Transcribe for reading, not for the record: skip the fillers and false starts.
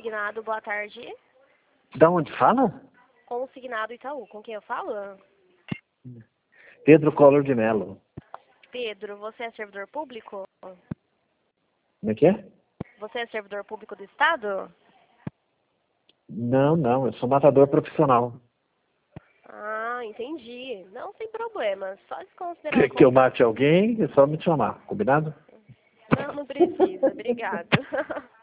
Consignado, boa tarde. Da onde fala? Consignado Itaú, com quem eu falo? Pedro Collor de Mello. Pedro, você é servidor público? Como é que é? Você é servidor público do Estado? Não, eu sou matador profissional. Ah, entendi. Não, sem problema. Só se considerar Quer que eu mate alguém, é só me chamar, combinado? Não, não precisa. Obrigado.